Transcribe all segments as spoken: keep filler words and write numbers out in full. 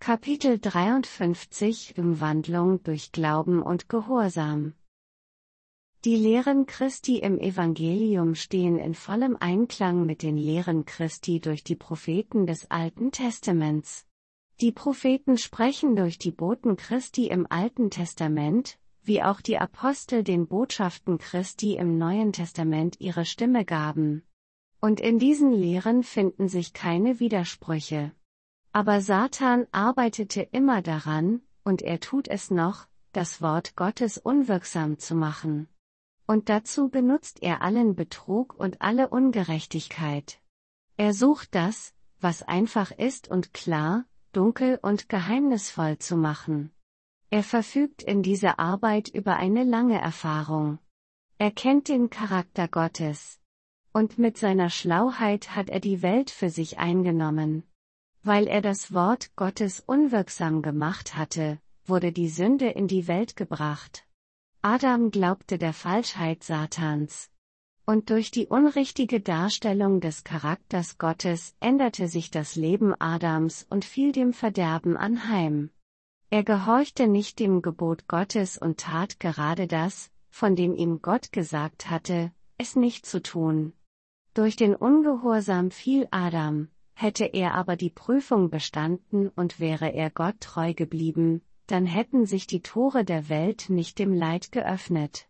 Kapitel dreiundfünfzig Umwandlung durch Glauben und Gehorsam. Die Lehren Christi im Evangelium stehen in vollem Einklang mit den Lehren Christi durch die Propheten des Alten Testaments. Die Propheten sprechen durch die Boten Christi im Alten Testament, wie auch die Apostel den Botschaften Christi im Neuen Testament ihre Stimme gaben. Und in diesen Lehren finden sich keine Widersprüche. Aber Satan arbeitete immer daran, und er tut es noch, das Wort Gottes unwirksam zu machen. Und dazu benutzt er allen Betrug und alle Ungerechtigkeit. Er sucht das, was einfach ist und klar, dunkel und geheimnisvoll zu machen. Er verfügt in dieser Arbeit über eine lange Erfahrung. Er kennt den Charakter Gottes. Und mit seiner Schlauheit hat er die Welt für sich eingenommen. Weil er das Wort Gottes unwirksam gemacht hatte, wurde die Sünde in die Welt gebracht. Adam glaubte der Falschheit Satans. Und durch die unrichtige Darstellung des Charakters Gottes änderte sich das Leben Adams und fiel dem Verderben anheim. Er gehorchte nicht dem Gebot Gottes und tat gerade das, von dem ihm Gott gesagt hatte, es nicht zu tun. Durch den Ungehorsam fiel Adam. Hätte er aber die Prüfung bestanden und wäre er Gott treu geblieben, dann hätten sich die Tore der Welt nicht dem Leid geöffnet.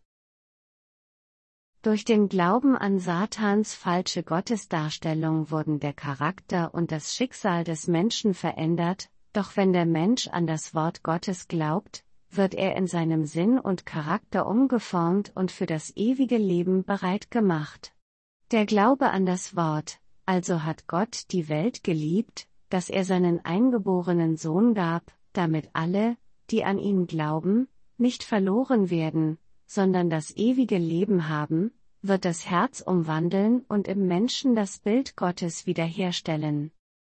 Durch den Glauben an Satans falsche Gottesdarstellung wurden der Charakter und das Schicksal des Menschen verändert, doch wenn der Mensch an das Wort Gottes glaubt, wird er in seinem Sinn und Charakter umgeformt und für das ewige Leben bereit gemacht. Der Glaube an das Wort, also hat Gott die Welt geliebt, dass er seinen eingeborenen Sohn gab, damit alle, die an ihn glauben, nicht verloren werden, sondern das ewige Leben haben, wird das Herz umwandeln und im Menschen das Bild Gottes wiederherstellen.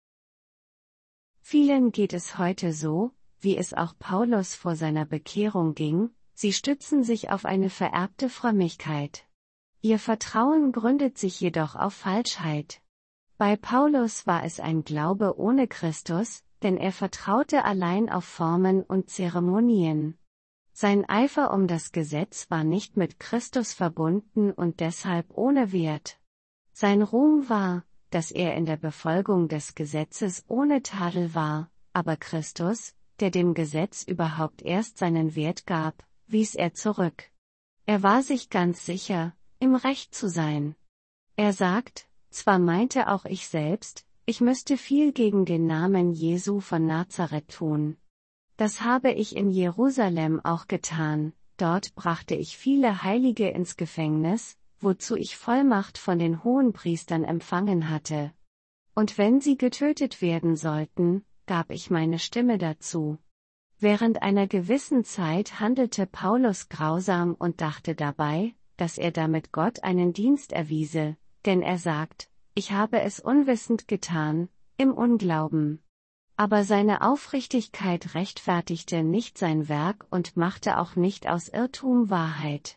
Vielen geht es heute so, wie es auch Paulus vor seiner Bekehrung ging, sie stützen sich auf eine vererbte Frömmigkeit. Ihr Vertrauen gründet sich jedoch auf Falschheit. Bei Paulus war es ein Glaube ohne Christus, denn er vertraute allein auf Formen und Zeremonien. Sein Eifer um das Gesetz war nicht mit Christus verbunden und deshalb ohne Wert. Sein Ruhm war, dass er in der Befolgung des Gesetzes ohne Tadel war, aber Christus, der dem Gesetz überhaupt erst seinen Wert gab, wies er zurück. Er war sich ganz sicher, im Recht zu sein. Er sagt, zwar meinte auch ich selbst, ich müsste viel gegen den Namen Jesu von Nazareth tun. Das habe ich in Jerusalem auch getan, dort brachte ich viele Heilige ins Gefängnis, wozu ich Vollmacht von den Hohenpriestern empfangen hatte. Und wenn sie getötet werden sollten, gab ich meine Stimme dazu. Während einer gewissen Zeit handelte Paulus grausam und dachte dabei, dass er damit Gott einen Dienst erwiese, denn er sagt, ich habe es unwissend getan, im Unglauben. Aber seine Aufrichtigkeit rechtfertigte nicht sein Werk und machte auch nicht aus Irrtum Wahrheit.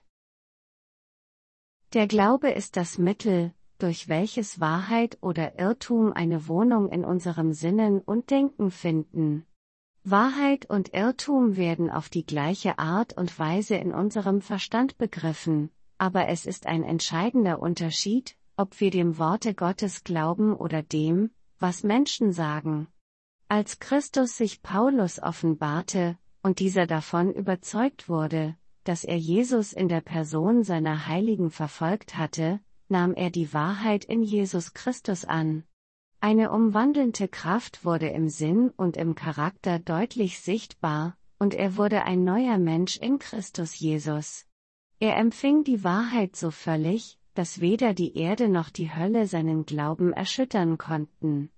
Der Glaube ist das Mittel, durch welches Wahrheit oder Irrtum eine Wohnung in unserem Sinnen und Denken finden. Wahrheit und Irrtum werden auf die gleiche Art und Weise in unserem Verstand begriffen, aber es ist ein entscheidender Unterschied, ob wir dem Worte Gottes glauben oder dem, was Menschen sagen. Als Christus sich Paulus offenbarte, und dieser davon überzeugt wurde, dass er Jesus in der Person seiner Heiligen verfolgt hatte, nahm er die Wahrheit in Jesus Christus an. Eine umwandelnde Kraft wurde im Sinn und im Charakter deutlich sichtbar, und er wurde ein neuer Mensch in Christus Jesus. Er empfing die Wahrheit so völlig, dass weder die Erde noch die Hölle seinen Glauben erschüttern konnten.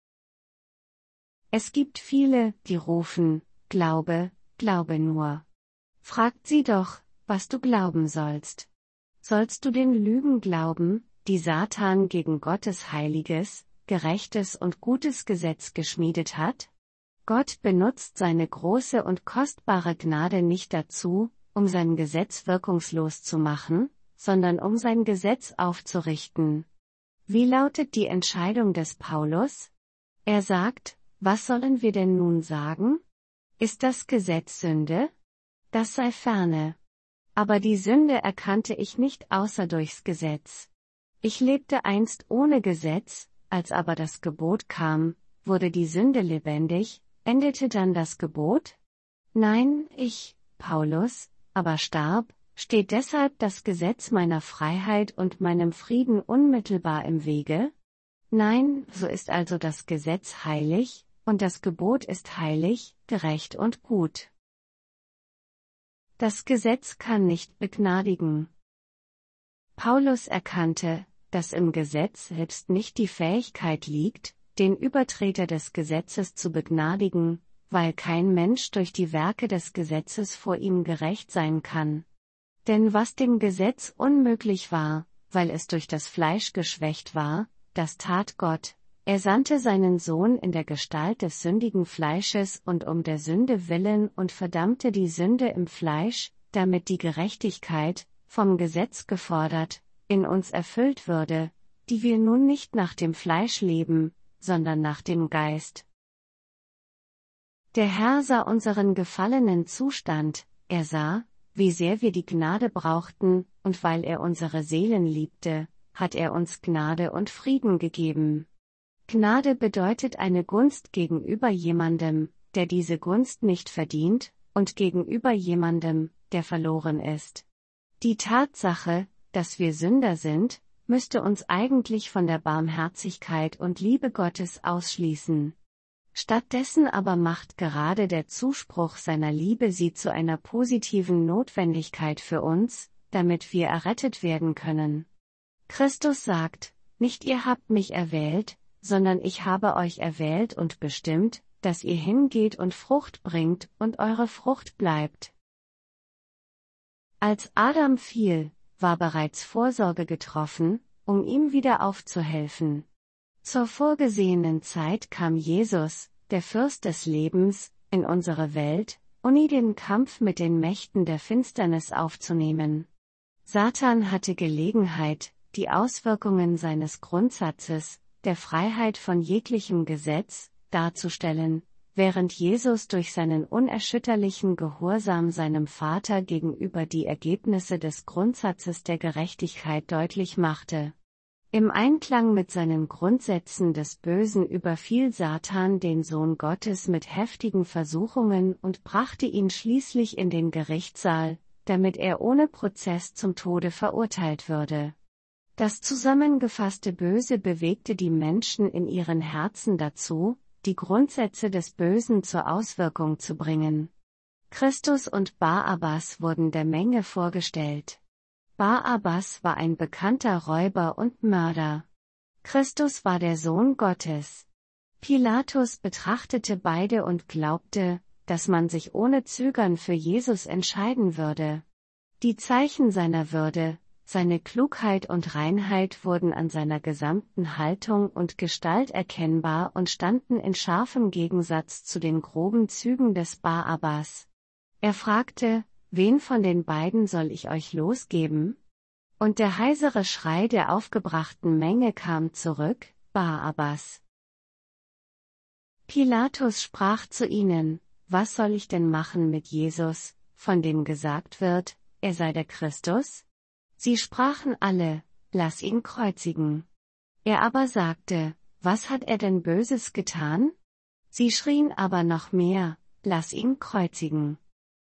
Es gibt viele, die rufen, Glaube, glaube nur. Fragt sie doch, was du glauben sollst. Sollst du den Lügen glauben, die Satan gegen Gottes heiliges, gerechtes und gutes Gesetz geschmiedet hat? Gott benutzt seine große und kostbare Gnade nicht dazu, um sein Gesetz wirkungslos zu machen, sondern um sein Gesetz aufzurichten. Wie lautet die Entscheidung des Paulus? Er sagt, Was sollen wir denn nun sagen? Ist das Gesetz Sünde? Das sei ferne. Aber die Sünde erkannte ich nicht außer durchs Gesetz. Ich lebte einst ohne Gesetz, als aber das Gebot kam, wurde die Sünde lebendig, endete dann das Gebot? Nein, ich, Paulus, aber starb, steht deshalb das Gesetz meiner Freiheit und meinem Frieden unmittelbar im Wege? Nein, so ist also das Gesetz heilig, und das Gebot ist heilig, gerecht und gut. Das Gesetz kann nicht begnadigen. Paulus erkannte, dass im Gesetz selbst nicht die Fähigkeit liegt, den Übertreter des Gesetzes zu begnadigen, weil kein Mensch durch die Werke des Gesetzes vor ihm gerecht sein kann. Denn was dem Gesetz unmöglich war, weil es durch das Fleisch geschwächt war, das tat Gott. Er sandte seinen Sohn in der Gestalt des sündigen Fleisches und um der Sünde willen und verdammte die Sünde im Fleisch, damit die Gerechtigkeit, vom Gesetz gefordert, in uns erfüllt würde, die wir nun nicht nach dem Fleisch leben, sondern nach dem Geist. Der Herr sah unseren gefallenen Zustand, er sah, wie sehr wir die Gnade brauchten, und weil er unsere Seelen liebte, hat er uns Gnade und Frieden gegeben. Gnade bedeutet eine Gunst gegenüber jemandem, der diese Gunst nicht verdient, und gegenüber jemandem, der verloren ist. Die Tatsache, dass wir Sünder sind, müsste uns eigentlich von der Barmherzigkeit und Liebe Gottes ausschließen. Stattdessen aber macht gerade der Zuspruch seiner Liebe sie zu einer positiven Notwendigkeit für uns, damit wir errettet werden können. Christus sagt, nicht ihr habt mich erwählt, sondern ich habe euch erwählt und bestimmt, dass ihr hingeht und Frucht bringt und eure Frucht bleibt. Als Adam fiel, war bereits Vorsorge getroffen, um ihm wieder aufzuhelfen. Zur vorgesehenen Zeit kam Jesus, der Fürst des Lebens, in unsere Welt, um den Kampf mit den Mächten der Finsternis aufzunehmen. Satan hatte Gelegenheit, die Auswirkungen seines Grundsatzes, der Freiheit von jeglichem Gesetz, darzustellen, während Jesus durch seinen unerschütterlichen Gehorsam seinem Vater gegenüber die Ergebnisse des Grundsatzes der Gerechtigkeit deutlich machte. Im Einklang mit seinen Grundsätzen des Bösen überfiel Satan den Sohn Gottes mit heftigen Versuchungen und brachte ihn schließlich in den Gerichtssaal, damit er ohne Prozess zum Tode verurteilt würde. Das zusammengefasste Böse bewegte die Menschen in ihren Herzen dazu, die Grundsätze des Bösen zur Auswirkung zu bringen. Christus und Barabbas wurden der Menge vorgestellt. Barabbas war ein bekannter Räuber und Mörder. Christus war der Sohn Gottes. Pilatus betrachtete beide und glaubte, dass man sich ohne Zögern für Jesus entscheiden würde. Die Zeichen seiner Würde, seine Klugheit und Reinheit wurden an seiner gesamten Haltung und Gestalt erkennbar und standen in scharfem Gegensatz zu den groben Zügen des Barabbas. Er fragte, wen von den beiden soll ich euch losgeben? Und der heisere Schrei der aufgebrachten Menge kam zurück, Barabbas. Pilatus sprach zu ihnen, was soll ich denn machen mit Jesus, von dem gesagt wird, er sei der Christus? Sie sprachen alle, lass ihn kreuzigen. Er aber sagte, was hat er denn Böses getan? Sie schrien aber noch mehr, lass ihn kreuzigen.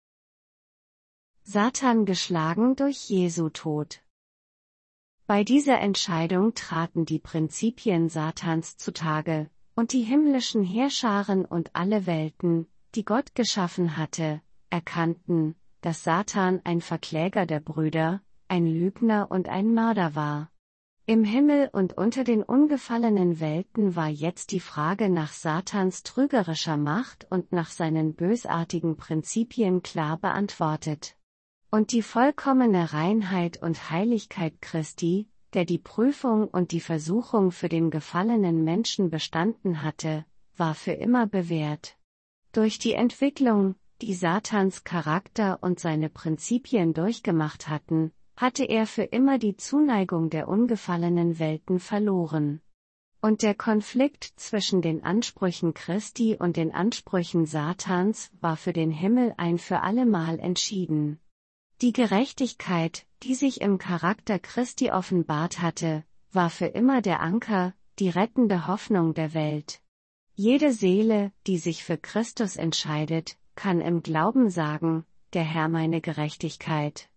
Satan geschlagen durch Jesu Tod. Bei dieser Entscheidung traten die Prinzipien Satans zutage, und die himmlischen Heerscharen und alle Welten, die Gott geschaffen hatte, erkannten, dass Satan ein Verkläger der Brüder, ein Lügner und ein Mörder war. Im Himmel und unter den ungefallenen Welten war jetzt die Frage nach Satans trügerischer Macht und nach seinen bösartigen Prinzipien klar beantwortet. Und die vollkommene Reinheit und Heiligkeit Christi, der die Prüfung und die Versuchung für den gefallenen Menschen bestanden hatte, war für immer bewährt. Durch die Entwicklung, die Satans Charakter und seine Prinzipien durchgemacht hatten, hatte er für immer die Zuneigung der ungefallenen Welten verloren. Und der Konflikt zwischen den Ansprüchen Christi und den Ansprüchen Satans war für den Himmel ein für allemal entschieden. Die Gerechtigkeit, die sich im Charakter Christi offenbart hatte, war für immer der Anker, die rettende Hoffnung der Welt. Jede Seele, die sich für Christus entscheidet, kann im Glauben sagen, der Herr meine Gerechtigkeit.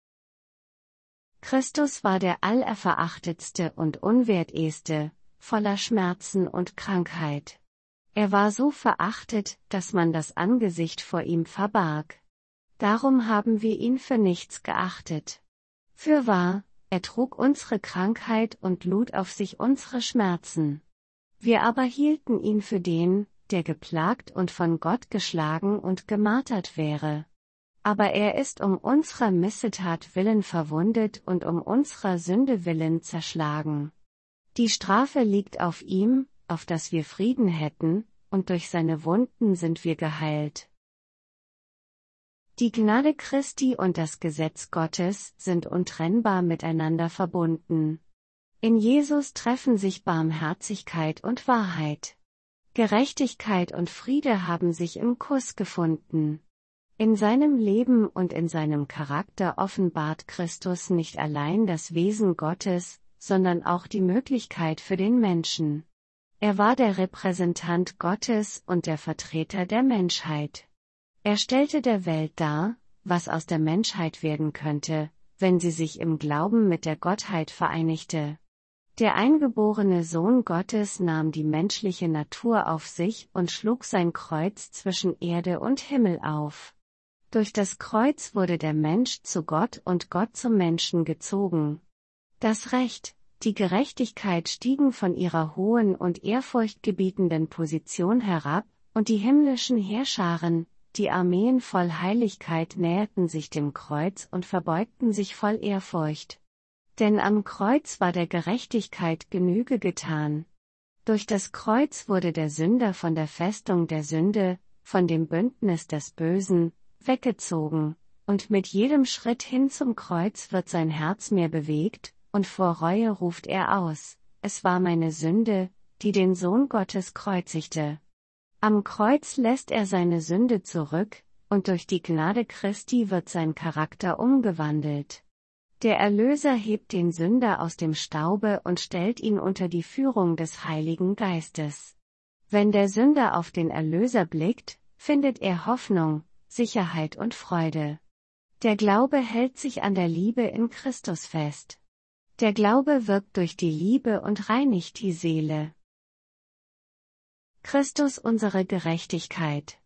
Christus war der allerverachtetste und unwerteste, voller Schmerzen und Krankheit. Er war so verachtet, dass man das Angesicht vor ihm verbarg. Darum haben wir ihn für nichts geachtet. Fürwahr, er trug unsere Krankheit und lud auf sich unsere Schmerzen. Wir aber hielten ihn für den, der geplagt und von Gott geschlagen und gemartert wäre. Aber er ist um unserer Missetat willen verwundet und um unserer Sünde willen zerschlagen. Die Strafe liegt auf ihm, auf dass wir Frieden hätten, und durch seine Wunden sind wir geheilt. Die Gnade Christi und das Gesetz Gottes sind untrennbar miteinander verbunden. In Jesus treffen sich Barmherzigkeit und Wahrheit. Gerechtigkeit und Friede haben sich im Kuss gefunden. In seinem Leben und in seinem Charakter offenbart Christus nicht allein das Wesen Gottes, sondern auch die Möglichkeit für den Menschen. Er war der Repräsentant Gottes und der Vertreter der Menschheit. Er stellte der Welt dar, was aus der Menschheit werden könnte, wenn sie sich im Glauben mit der Gottheit vereinigte. Der eingeborene Sohn Gottes nahm die menschliche Natur auf sich und schlug sein Kreuz zwischen Erde und Himmel auf. Durch das Kreuz wurde der Mensch zu Gott und Gott zum Menschen gezogen. Das Recht, die Gerechtigkeit stiegen von ihrer hohen und ehrfurchtgebietenden Position herab, und die himmlischen Heerscharen, die Armeen voll Heiligkeit näherten sich dem Kreuz und verbeugten sich voll Ehrfurcht. Denn am Kreuz war der Gerechtigkeit Genüge getan. Durch das Kreuz wurde der Sünder von der Festung der Sünde, von dem Bündnis des Bösen, weggezogen, und mit jedem Schritt hin zum Kreuz wird sein Herz mehr bewegt, und vor Reue ruft er aus: Es war meine Sünde, die den Sohn Gottes kreuzigte. Am Kreuz lässt er seine Sünde zurück, und durch die Gnade Christi wird sein Charakter umgewandelt. Der Erlöser hebt den Sünder aus dem Staube und stellt ihn unter die Führung des Heiligen Geistes. Wenn der Sünder auf den Erlöser blickt, findet er Hoffnung, Sicherheit und Freude. Der Glaube hält sich an der Liebe in Christus fest. Der Glaube wirkt durch die Liebe und reinigt die Seele. Christus unsere Gerechtigkeit.